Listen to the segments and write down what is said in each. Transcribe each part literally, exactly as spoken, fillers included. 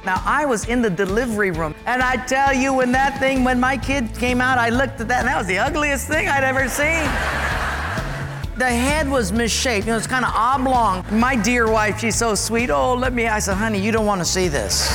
Now, I was in the delivery room, and I tell you, when that thing, when my kid came out, I looked at that, and that was the ugliest thing I'd ever seen. The head was misshaped. You know, it's kind of oblong. My dear wife, she's so sweet. Oh, let me, I said, honey, you don't want to see this.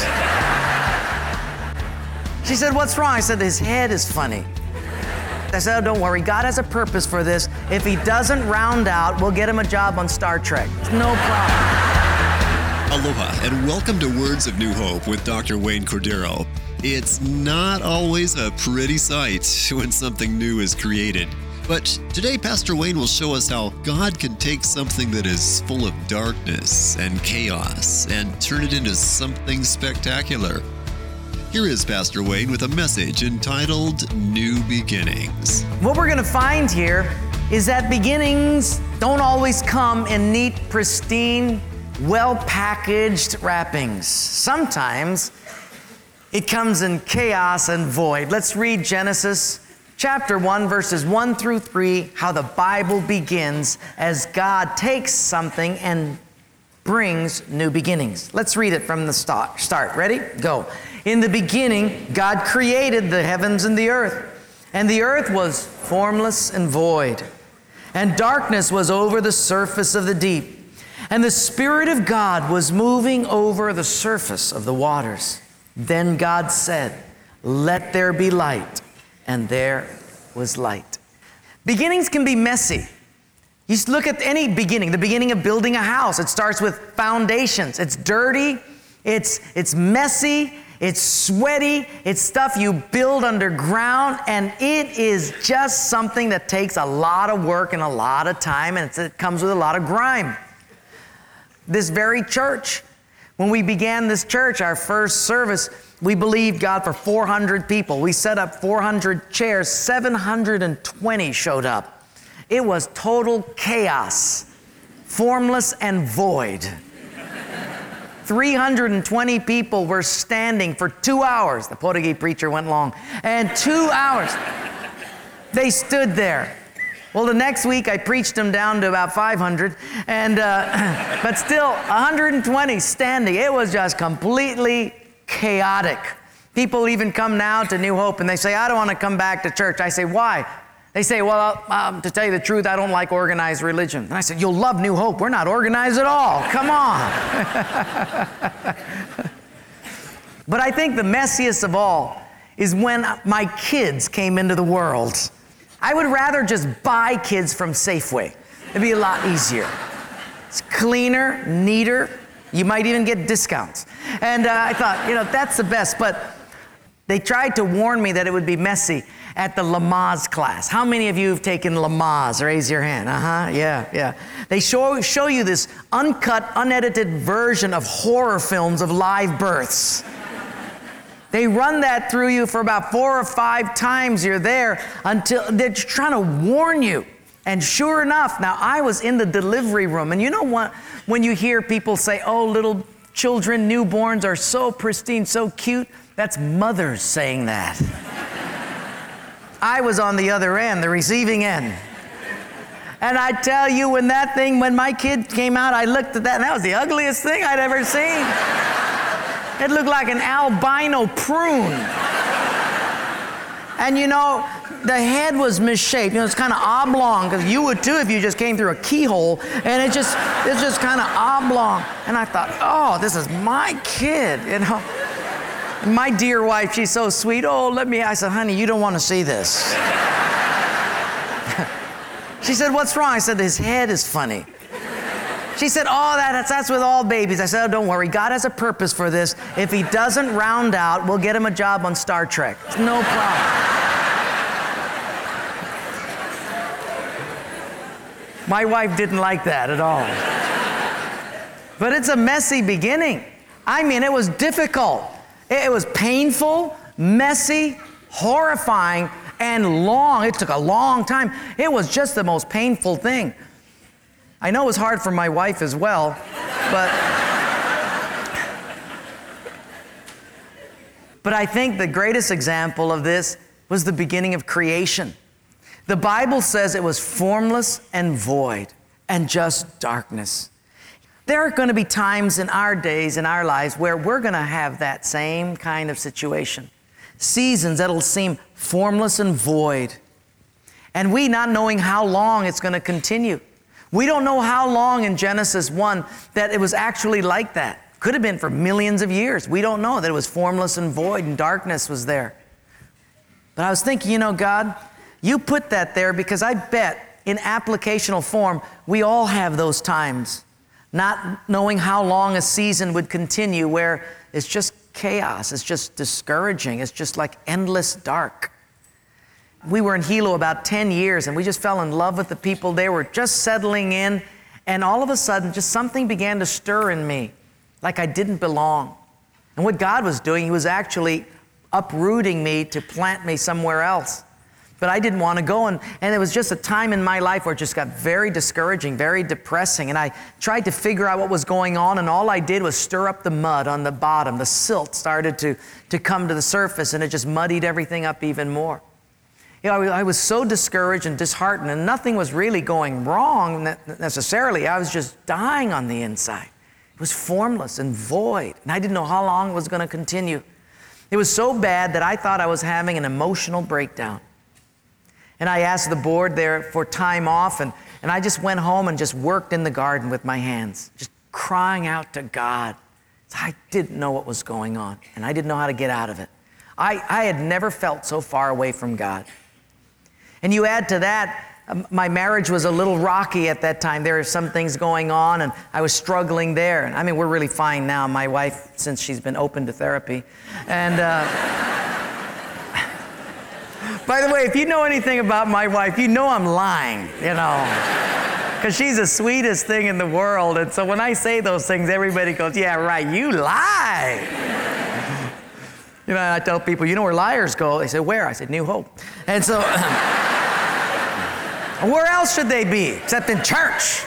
She said, what's wrong? I said, his head is funny. I said, oh, don't worry. God has a purpose for this. If he doesn't round out, we'll get him a job on Star Trek. No problem. Aloha, and welcome to Words of New Hope with Doctor Wayne Cordero. It's not always a pretty sight when something new is created. But today, Pastor Wayne will show us how God can take something that is full of darkness and chaos and turn it into something spectacular. Here is Pastor Wayne with a message entitled New Beginnings. What we're going to find here is that beginnings don't always come in neat, pristine, well-packaged wrappings. Sometimes it comes in chaos and void. Let's read Genesis chapter one, verses one through three, how the Bible begins as God takes something and brings new beginnings. Let's read it from the start. Start. Ready? Go. In the beginning, God created the heavens and the earth, and the earth was formless and void, and darkness was over the surface of the deep. And the Spirit of God was moving over the surface of the waters. Then God said, let there be light. And there was light. Beginnings can be messy. You just look at any beginning, the beginning of building a house. It starts with foundations. It's dirty, it's, it's messy, it's sweaty, it's stuff you build underground, and it is just something that takes a lot of work and a lot of time, and it's, it comes with a lot of grime. This very church, when we began this church, our first service, we believed God for four hundred people. We set up four hundred chairs, seven hundred twenty showed up. It was total chaos, formless and void. three hundred twenty people were standing for two hours. The Portuguese preacher went long. And two hours, they stood there. Well, the next week I preached them down to about five hundred, and uh, but still one hundred twenty standing. It was just completely chaotic. People even come now to New Hope and they say, I don't want to come back to church. I say, why? They say, well, um, to tell you the truth, I don't like organized religion. And I said, you'll love New Hope. We're not organized at all. Come on. But I think the messiest of all is when my kids came into the world. I would rather just buy kids from Safeway. It'd be a lot easier. It's cleaner, neater. You might even get discounts. And uh, I thought, you know, that's the best. But they tried to warn me that it would be messy at the Lamaze class. How many of you have taken Lamaze? Raise your hand. Uh-huh, yeah, yeah. They show, show you this uncut, unedited version of horror films of live births. They run that through you for about four or five times. You're there until they're trying to warn you. And sure enough, now I was in the delivery room. And you know what? When you hear people say, oh, little children, newborns are so pristine, so cute, that's mothers saying that. I was on the other end, the receiving end. And I tell you, when that thing, when my kid came out, I looked at that, and that was the ugliest thing I'd ever seen. It looked like an albino prune. And you know, the head was misshaped. You know, it's kind of oblong, because you would too if you just came through a keyhole, and it just, it's just kind of oblong. And I thought, oh, this is my kid, you know. My dear wife, she's so sweet. Oh, let me, I said, honey, you don't want to see this. She said, what's wrong? I said, his head is funny. She said, oh, that's, that's with all babies. I said, oh, don't worry. God has a purpose for this. If he doesn't round out, we'll get him a job on Star Trek. No problem. My wife didn't like that at all. But it's a messy beginning. I mean, it was difficult. It was painful, messy, horrifying, and long. It took a long time. It was just the most painful thing. I know it was hard for my wife as well, but but I think the greatest example of this was the beginning of creation. The Bible says it was formless and void and just darkness. There are going to be times in our days, in our lives, where we're going to have that same kind of situation. Seasons that'll seem formless and void. And we not knowing how long it's going to continue. We don't know how long in Genesis one that it was actually like that. Could have been for millions of years. We don't know that it was formless and void and darkness was there. But I was thinking, you know, God, you put that there because I bet in applicational form, we all have those times. Not knowing how long a season would continue where it's just chaos, it's just discouraging, it's just like endless dark. We were in Hilo about ten years and we just fell in love with the people. They were just settling in and all of a sudden just something began to stir in me like I didn't belong. And what God was doing, He was actually uprooting me to plant me somewhere else. But I didn't want to go, and, and it was just a time in my life where it just got very discouraging, very depressing, and I tried to figure out what was going on, and all I did was stir up the mud on the bottom. The silt started to, to come to the surface, and it just muddied everything up even more. You know, I, I was so discouraged and disheartened, and nothing was really going wrong necessarily. I was just dying on the inside. It was formless and void, and I didn't know how long it was going to continue. It was so bad that I thought I was having an emotional breakdown. And I asked the board there for time off, and, and I just went home and just worked in the garden with my hands, just crying out to God. I didn't know what was going on, and I didn't know how to get out of it. I, I had never felt so far away from God. And you add to that, um, my marriage was a little rocky at that time. There were some things going on, and I was struggling there. And I mean, we're really fine now, my wife, since she's been open to therapy. And... Uh, By the way, if you know anything about my wife, you know I'm lying, you know, because she's the sweetest thing in the world. And so when I say those things, everybody goes, yeah, right, you lie. You know, I tell people, you know where liars go? They say, where? I said, New Hope. And so, where else should they be except in church?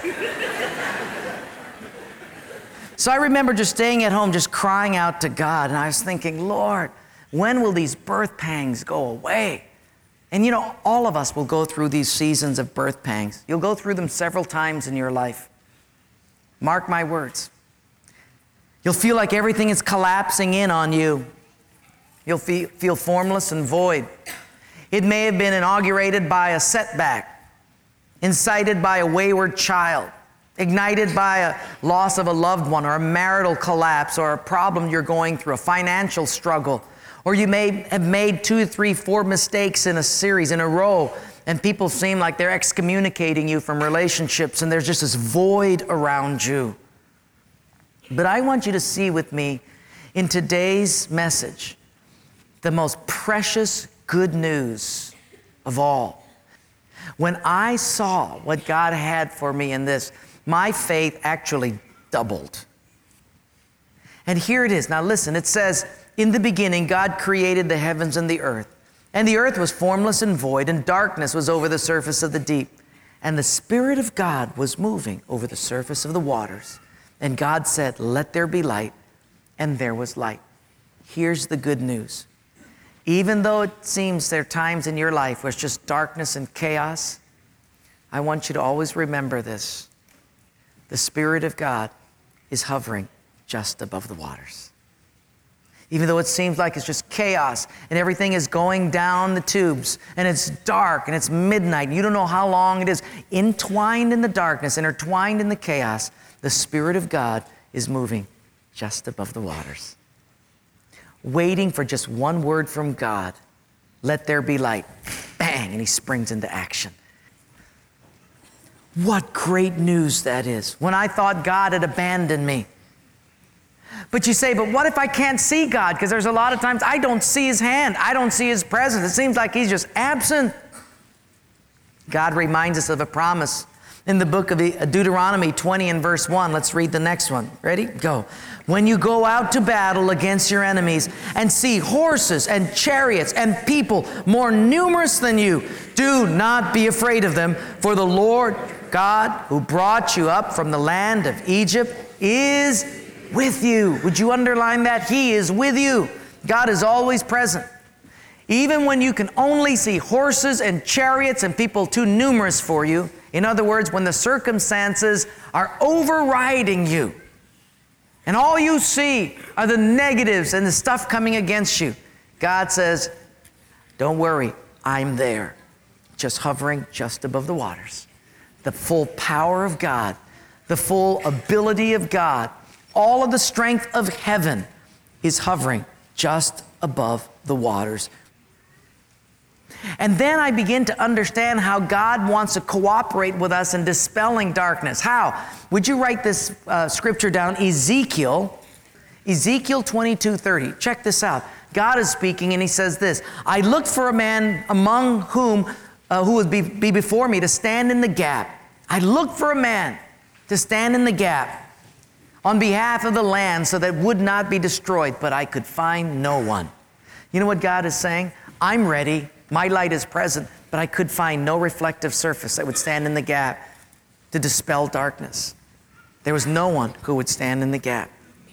So I remember just staying at home, just crying out to God. And I was thinking, Lord, when will these birth pangs go away? And you know, all of us will go through these seasons of birth pangs. You'll go through them several times in your life. Mark my words. You'll feel like everything is collapsing in on you. You'll feel, feel formless and void. It may have been inaugurated by a setback, incited by a wayward child, ignited by a loss of a loved one, or a marital collapse, or a problem you're going through, a financial struggle. Or you may have made two, three, four mistakes in a series, in a row, and people seem like they're excommunicating you from relationships, and there's just this void around you. But I want you to see with me in today's message the most precious good news of all. When I saw what God had for me in this, my faith actually doubled. And here it is. Now listen, it says, in the beginning, God created the heavens and the earth. And the earth was formless and void, and darkness was over the surface of the deep. And the Spirit of God was moving over the surface of the waters. And God said, let there be light. And there was light. Here's the good news. Even though it seems there are times in your life where it's just darkness and chaos, I want you to always remember this. The Spirit of God is hovering just above the waters. Even though it seems like it's just chaos and everything is going down the tubes and it's dark and it's midnight and you don't know how long it is, entwined in the darkness, intertwined in the chaos, the Spirit of God is moving just above the waters, waiting for just one word from God. Let there be light. Bang, and He springs into action. What great news that is. When I thought God had abandoned me. But you say, but what if I can't see God? Because there's a lot of times I don't see His hand. I don't see His presence. It seems like He's just absent. God reminds us of a promise in the book of Deuteronomy twenty and verse one. Let's read the next one. Ready? Go. When you go out to battle against your enemies and see horses and chariots and people more numerous than you, do not be afraid of them, for the Lord God who brought you up from the land of Egypt is with you. Would you underline that? He is with you. God is always present. Even when you can only see horses and chariots and people too numerous for you, In other words, when the circumstances are overriding you and all you see are the negatives and the stuff coming against you, God says, don't worry, I'm there, just hovering just above the waters. The full power of God, the full ability of God, all of the strength of heaven is hovering just above the waters. And then I begin to understand how God wants to cooperate with us in dispelling darkness. How? Would you write this uh, scripture down? Ezekiel, Ezekiel twenty-two thirty. Check this out. God is speaking and he says this, I looked for a man among whom, uh, who would be, be before me to stand in the gap. I looked for a man to stand in the gap on behalf of the land so that it would not be destroyed, but I could find no one. You know what God is saying? I'm ready. My light is present, but I could find no reflective surface that would stand in the gap to dispel darkness. There was no one who would stand in the gap.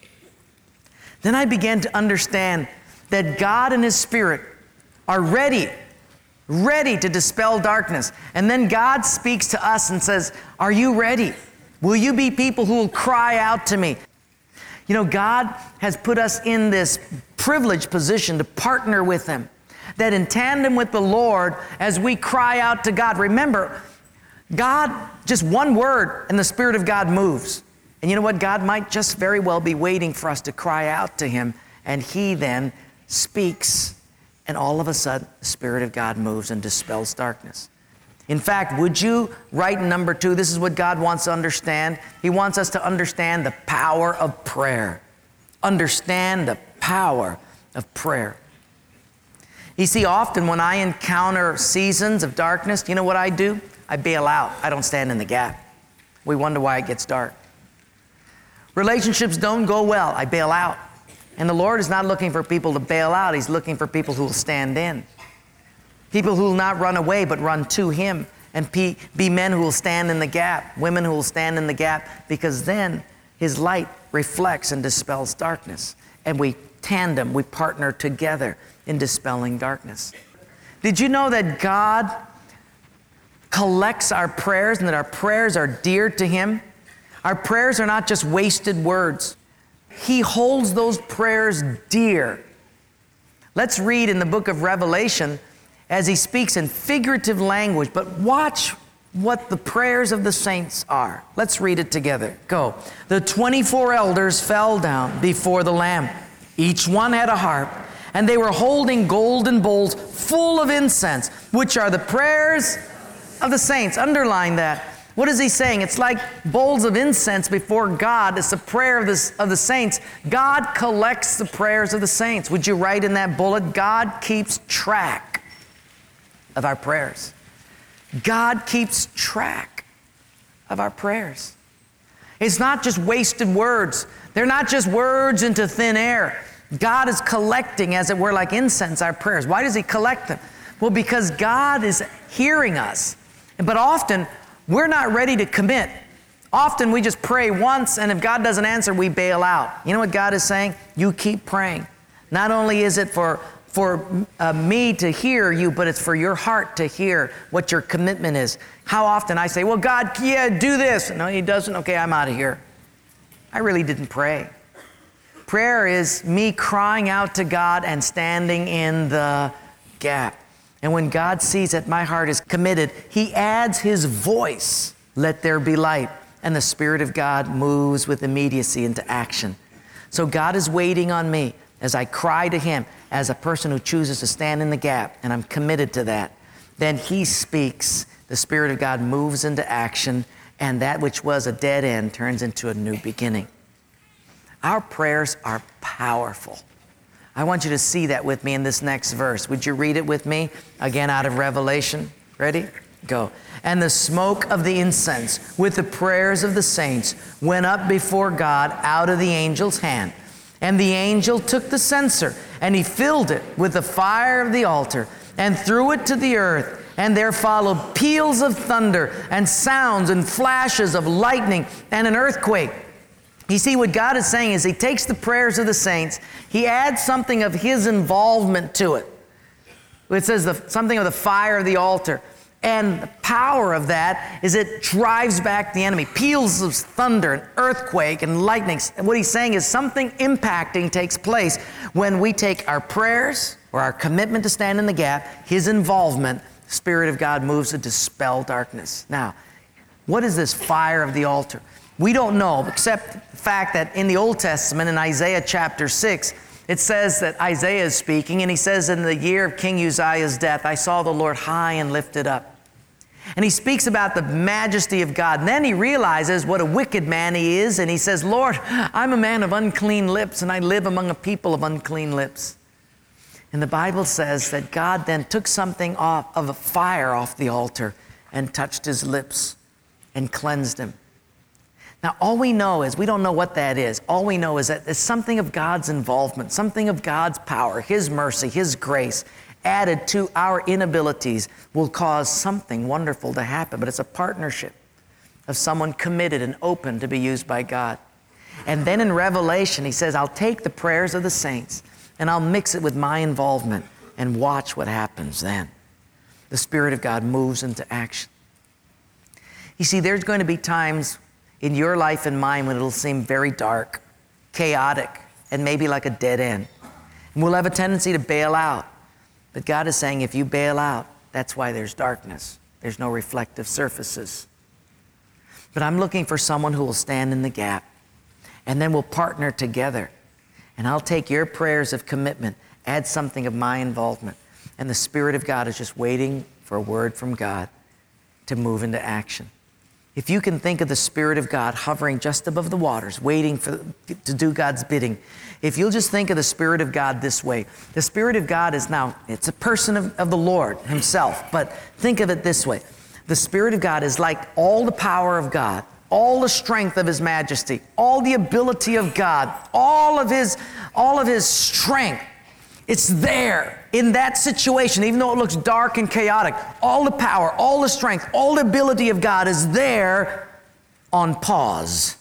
Then I began to understand that God and His Spirit are ready, ready to dispel darkness. And then God speaks to us and says, are you ready? Will you be people who will cry out to me? You know, God has put us in this privileged position to partner with Him. That in tandem with the Lord, as we cry out to God, remember, God, just one word and the Spirit of God moves. And you know what? God might just very well be waiting for us to cry out to Him, and He then speaks, and all of a sudden, the Spirit of God moves and dispels darkness. In fact, would you write number two? This is what God wants to understand. He wants us to understand the power of prayer. Understand the power of prayer. You see, often when I encounter seasons of darkness, you know what I do? I bail out. I don't stand in the gap. We wonder why it gets dark. Relationships don't go well. I bail out. And the Lord is not looking for people to bail out. He's looking for people who will stand in. People who will not run away, but run to Him. And be men who will stand in the gap. Women who will stand in the gap. Because then His light reflects and dispels darkness. And we tandem, we partner together in dispelling darkness. Did you know that God collects our prayers and that our prayers are dear to Him? Our prayers are not just wasted words. He holds those prayers dear. Let's read in the book of Revelation as He speaks in figurative language, but watch what the prayers of the saints are. Let's read it together. Go. The twenty-four elders fell down before the Lamb. Each one had a harp, and they were holding golden bowls full of incense, which are the prayers of the saints. Underline that. What is he saying? It's like bowls of incense before God. It's the prayer of the, of the saints. God collects the prayers of the saints. Would you write in that bullet? God keeps track of our prayers. God keeps track of our prayers. It's not just wasted words. They're not just words into thin air. God is collecting, as it were, like incense, our prayers. Why does He collect them? Well, because God is hearing us. But often, we're not ready to commit. Often, we just pray once, and if God doesn't answer, we bail out. You know what God is saying? You keep praying. Not only is it for, for uh, me to hear you, but it's for your heart to hear what your commitment is. How often I say, well, God, yeah, do this. No, He doesn't. Okay, I'm out of here. I really didn't pray. Prayer is me crying out to God and standing in the gap. And when God sees that my heart is committed, He adds His voice, let there be light. And the Spirit of God moves with immediacy into action. So God is waiting on me as I cry to Him as a person who chooses to stand in the gap, and I'm committed to that. Then He speaks, the Spirit of God moves into action, and that which was a dead end turns into a new beginning. Our prayers are powerful. I want you to see that with me in this next verse. Would you read it with me? Again, out of Revelation. Ready? Go. And the smoke of the incense with the prayers of the saints went up before God out of the angel's hand. And the angel took the censer, and he filled it with the fire of the altar, and threw it to the earth. And there followed peals of thunder, and sounds and flashes of lightning, and an earthquake. You see, what God is saying is He takes the prayers of the saints, He adds something of His involvement to it. It says the, something of the fire of the altar. And the power of that is it drives back the enemy. Peals of thunder, and earthquake, and lightning. And what he's saying is something impacting takes place when we take our prayers or our commitment to stand in the gap, his involvement, the Spirit of God moves to dispel darkness. Now, what is this fire of the altar? We don't know, except the fact that in the Old Testament, in Isaiah chapter six, it says that Isaiah is speaking, and he says, in the year of King Uzziah's death, I saw the Lord high and lifted up. And he speaks about the majesty of God. And then he realizes what a wicked man he is, and he says, Lord, I'm a man of unclean lips, and I live among a people of unclean lips. And the Bible says that God then took something off of a fire off the altar and touched his lips and cleansed him. Now, all we know is, we don't know what that is. All we know is that it's something of God's involvement, something of God's power, his mercy, his grace, added to our inabilities will cause something wonderful to happen. But it's a partnership of someone committed and open to be used by God. And then in Revelation, he says, I'll take the prayers of the saints and I'll mix it with my involvement and watch what happens then. The Spirit of God moves into action. You see, there's going to be times in your life and mine when it'll seem very dark, chaotic, and maybe like a dead end. And we'll have a tendency to bail out. But God is saying, if you bail out, that's why there's darkness. There's no reflective surfaces. But I'm looking for someone who will stand in the gap, and then we'll partner together. And I'll take your prayers of commitment, add something of my involvement, and the Spirit of God is just waiting for a word from God to move into action. If you can think of the Spirit of God hovering just above the waters, waiting for, to do God's bidding, if you'll just think of the Spirit of God this way, the Spirit of God is now, it's a person of, of the Lord himself, but think of it this way. The Spirit of God is like all the power of God, all the strength of his majesty, all the ability of God, all of his, all of his strength. It's there in that situation, even though it looks dark and chaotic. All the power, all the strength, all the ability of God is there on pause.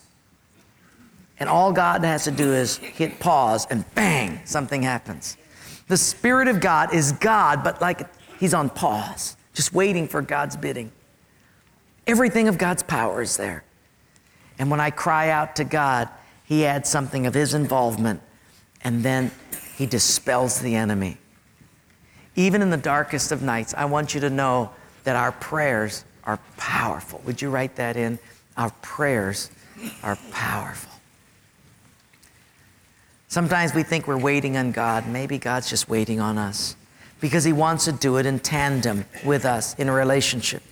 And all God has to do is hit pause and bang, something happens. The Spirit of God is God, but like he's on pause, just waiting for God's bidding. Everything of God's power is there. And when I cry out to God, he adds something of his involvement, and then he dispels the enemy. Even in the darkest of nights, I want you to know that our prayers are powerful. Would you write that in? Our prayers are powerful. Sometimes we think we're waiting on God. Maybe God's just waiting on us because he wants to do it in tandem with us in a relationship.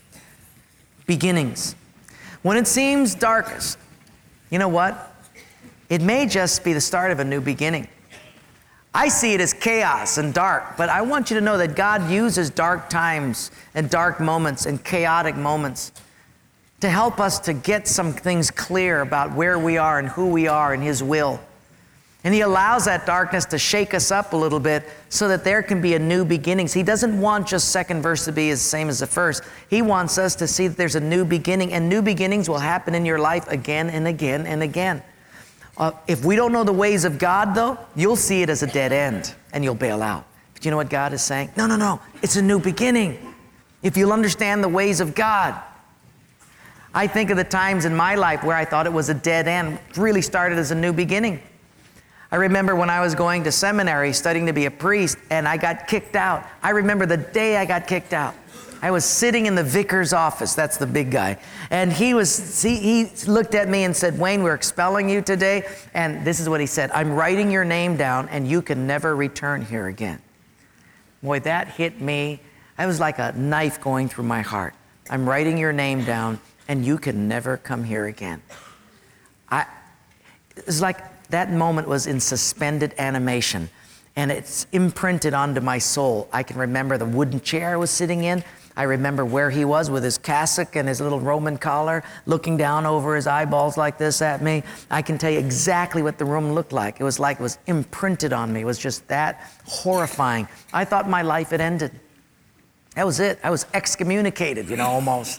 Beginnings. When it seems darkest, you know what? It may just be the start of a new beginning. I see it as chaos and dark, but I want you to know that God uses dark times and dark moments and chaotic moments to help us to get some things clear about where we are and who we are in his will. And he allows that darkness to shake us up a little bit so that there can be a new beginning. He doesn't want just second verse to be the same as the first. He wants us to see that there's a new beginning, and new beginnings will happen in your life again and again and again. Uh, if we don't know the ways of God, though, you'll see it as a dead end, and you'll bail out. But you know what God is saying? No, no, no. It's a new beginning. If you'll understand the ways of God. I think of the times in my life where I thought it was a dead end. It really started as a new beginning. I remember when I was going to seminary, studying to be a priest, and I got kicked out. I remember the day I got kicked out. I was sitting in the vicar's office, that's the big guy, and he was he, he looked at me and said, Wayne, we're expelling you today, and this is what he said, I'm writing your name down and you can never return here again. Boy, that hit me. That was like a knife going through my heart. I'm writing your name down and you can never come here again. I, it was like that moment was in suspended animation, and it's imprinted onto my soul. I can remember the wooden chair I was sitting in. I remember where he was with his cassock and his little Roman collar, looking down over his eyeballs like this at me. I can tell you exactly what the room looked like. It was like it was imprinted on me. It was just that horrifying. I thought my life had ended. That was it. I was excommunicated, you know, almost.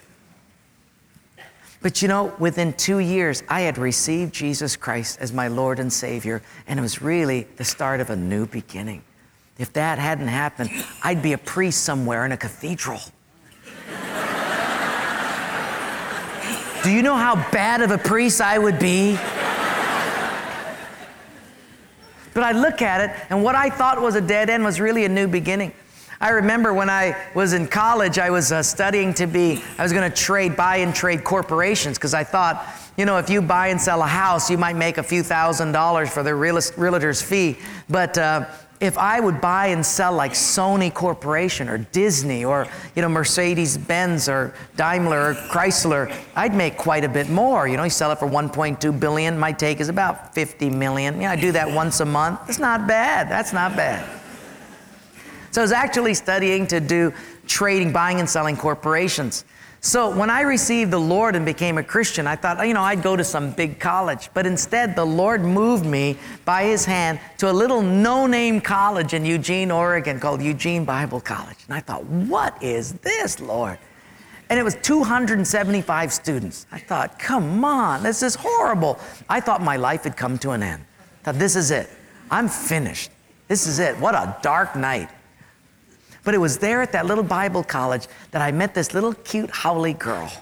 But you know, within two years, I had received Jesus Christ as my Lord and Savior, and it was really the start of a new beginning. If that hadn't happened, I'd be a priest somewhere in a cathedral. Do you know how bad of a priest I would be? But I look at it, and what I thought was a dead end was really a new beginning. I remember when I was in college, I was uh, studying to be, I was going to trade, buy and trade corporations, because I thought, you know, if you buy and sell a house, you might make a few thousand dollars for the realist, realtor's fee. But uh, if I would buy and sell like Sony Corporation or Disney or, you know, Mercedes-Benz or Daimler or Chrysler, I'd make quite a bit more. You know, you sell it for one point two billion dollars. My take is about fifty million dollars. You know, I do that once a month. It's not bad. That's not bad. So I was actually studying to do trading, buying and selling corporations. So when I received the Lord and became a Christian, I thought, you know, I'd go to some big college. But instead, the Lord moved me by His hand to a little no-name college in Eugene, Oregon called Eugene Bible College. And I thought, what is this, Lord? And it was two hundred seventy-five students. I thought, come on, this is horrible. I thought my life had come to an end. I thought, this is it. I'm finished. This is it. What a dark night. But it was there at that little Bible college that I met this little cute Howley girl.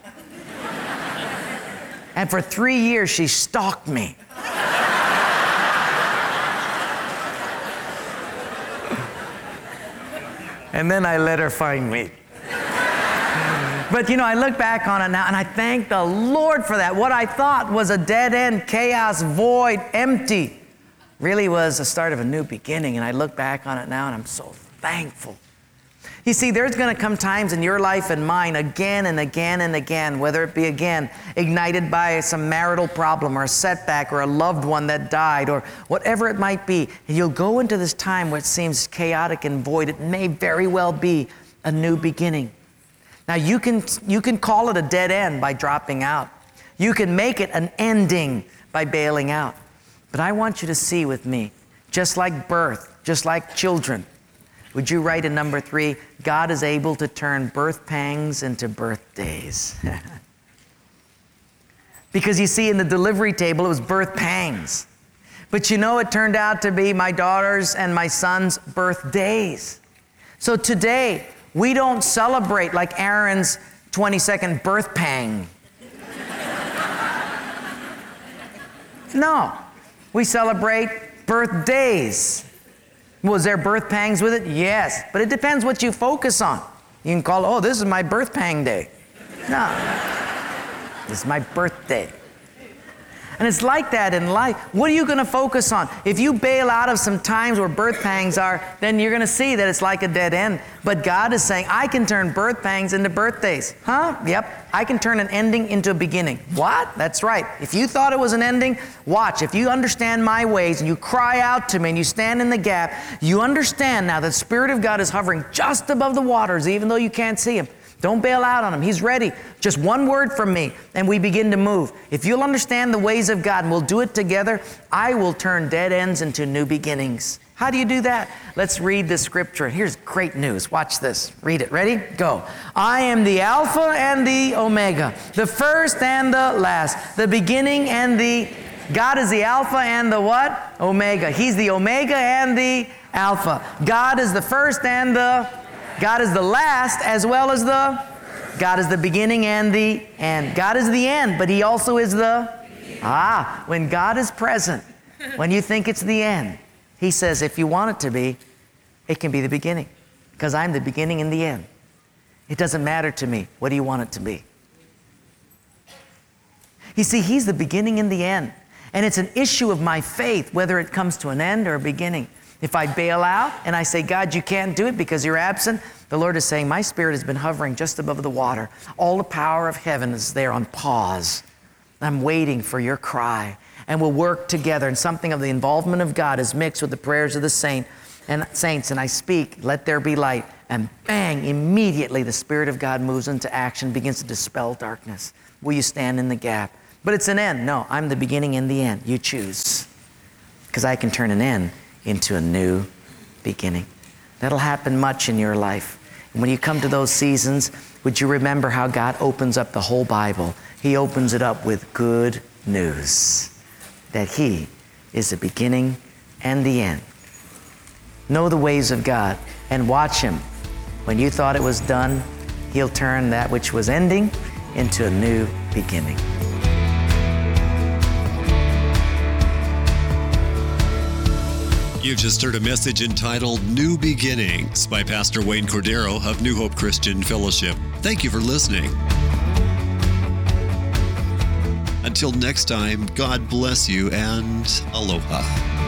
And for three years, she stalked me. And then I let her find me. But you know, I look back on it now and I thank the Lord for that. What I thought was a dead end, chaos, void, empty, really was the start of a new beginning. And I look back on it now and I'm so thankful. You see, there's going to come times in your life and mine again and again and again, whether it be again ignited by some marital problem or a setback or a loved one that died or whatever it might be. And you'll go into this time where it seems chaotic and void. It may very well be a new beginning. Now, you can, you can call it a dead end by dropping out. You can make it an ending by bailing out. But I want you to see with me, just like birth, just like children, would you write in number three, God is able to turn birth pangs into birthdays. Because you see, in the delivery table, it was birth pangs. But you know, it turned out to be my daughter's and my son's birthdays. So today, we don't celebrate like Aaron's twenty-second birth pang. No, we celebrate birthdays. Was there birth pangs with it? Yes. But it depends what you focus on. You can call, oh, this is my birth pang day. No. This is my birthday. And it's like that in life. What are you going to focus on? If you bail out of some times where birth pangs are, then you're going to see that it's like a dead end. But God is saying, I can turn birth pangs into birthdays. Huh? Yep. I can turn an ending into a beginning. What? That's right. If you thought it was an ending, watch. If you understand my ways and you cry out to me and you stand in the gap, you understand now that the Spirit of God is hovering just above the waters, even though you can't see Him. Don't bail out on Him. He's ready. Just one word from me, and we begin to move. If you'll understand the ways of God, and we'll do it together, I will turn dead ends into new beginnings. How do you do that? Let's read the scripture. Here's great news. Watch this. Read it. Ready? Go. I am the Alpha and the Omega, the first and the last, the beginning and the... God is the Alpha and the what? Omega. He's the Omega and the Alpha. God is the first and the... God is the last as well as the... God is the beginning and the end. God is the end, but He also is the... Ah, when God is present, when you think it's the end, He says, if you want it to be, it can be the beginning, because I'm the beginning and the end. It doesn't matter to me. What do you want it to be? You see, He's the beginning and the end, and it's an issue of my faith, whether it comes to an end or a beginning. If I bail out and I say, God, you can't do it because you're absent, the Lord is saying, my Spirit has been hovering just above the water. All the power of heaven is there on pause. I'm waiting for your cry. And we'll work together. And something of the involvement of God is mixed with the prayers of the saint and saints. And I speak, let there be light. And bang, immediately the Spirit of God moves into action, begins to dispel darkness. Will you stand in the gap? But it's an end. No, I'm the beginning and the end. You choose. Because I can turn an end into a new beginning. That'll happen much in your life. And when you come to those seasons, would you remember how God opens up the whole Bible? He opens it up with good news, that He is the beginning and the end. Know the ways of God and watch Him. When you thought it was done, He'll turn that which was ending into a new beginning. You just heard a message entitled New Beginnings by Pastor Wayne Cordero of New Hope Christian Fellowship. Thank you for listening. Until next time, God bless you and aloha.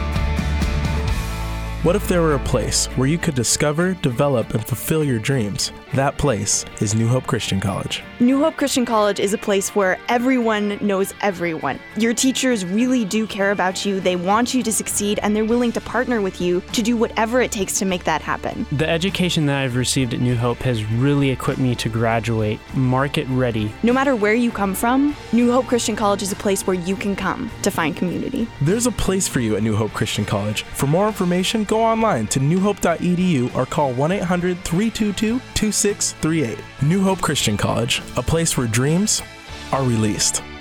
What if there were a place where you could discover, develop, and fulfill your dreams? That place is New Hope Christian College. New Hope Christian College is a place where everyone knows everyone. Your teachers really do care about you, they want you to succeed, and they're willing to partner with you to do whatever it takes to make that happen. The education that I've received at New Hope has really equipped me to graduate market ready. No matter where you come from, New Hope Christian College is a place where you can come to find community. There's a place for you at New Hope Christian College. For more information, go online to new hope dot e d u or call one eight hundred, three two two, two six three eight. New Hope Christian College, a place where dreams are released.